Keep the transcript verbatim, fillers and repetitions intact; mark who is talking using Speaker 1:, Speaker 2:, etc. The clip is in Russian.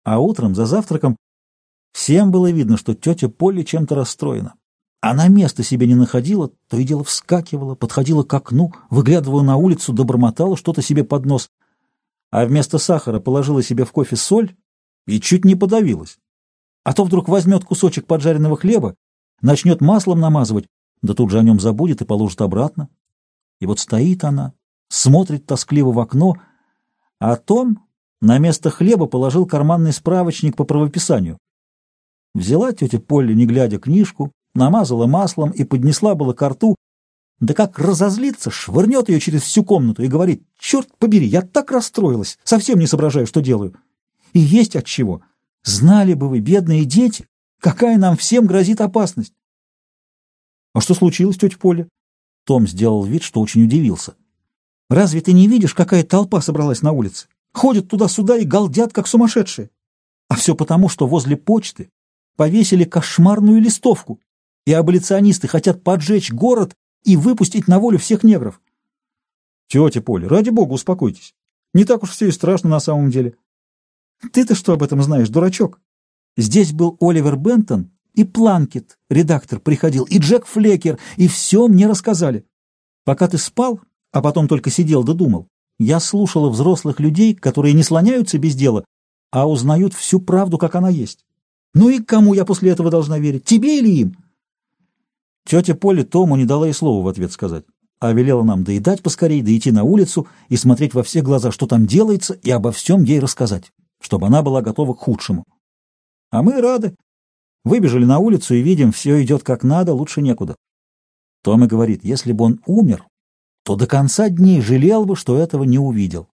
Speaker 1: А утром за завтраком всем было видно, что тетя Полли чем-то расстроена. Она места себе не находила, то и дело вскакивала, подходила к окну, выглядывала на улицу, добормотала что-то себе под нос, а вместо сахара положила себе в кофе соль и чуть не подавилась. А то вдруг возьмет кусочек поджаренного хлеба, начнет маслом намазывать, да тут же о нем забудет и положит обратно. И вот стоит она, смотрит тоскливо в окно, а Том на место хлеба положил карманный справочник по правописанию. Взяла тетя Полли, не глядя, книжку, намазала маслом и поднесла было ко рту, да как разозлится, швырнет ее через всю комнату и говорит: «Черт побери, я так расстроилась, совсем не соображаю, что делаю. И есть от чего. Знали бы вы, бедные дети, какая нам всем грозит опасность». «А что случилось, тетя Поля?» Том сделал вид, что очень удивился. «Разве ты не видишь, какая толпа собралась на улице? Ходят туда-сюда и галдят, как сумасшедшие. А все потому, что возле почты повесили кошмарную листовку, и аболиционисты хотят поджечь город и выпустить на волю всех негров». «Тетя Поля, ради бога, успокойтесь. Не так уж все и страшно на самом деле». «Ты-то что об этом знаешь, дурачок? Здесь был Оливер Бентон, и Планкет, редактор, приходил, и Джек Флекер, и все мне рассказали. Пока ты спал, а потом только сидел да думал, я слушала взрослых людей, которые не слоняются без дела, а узнают всю правду, как она есть. Ну и кому я после этого должна верить, тебе или им?» Тетя Поля Тому не дала и слова в ответ сказать, а велела нам доедать поскорей, да идти на улицу и смотреть во все глаза, что там делается, и обо всем ей рассказать, чтобы она была готова к худшему. А мы рады. Выбежали на улицу и видим, все идет как надо, лучше некуда. Том и говорит, если бы он умер, то до конца дней жалел бы, что этого не увидел.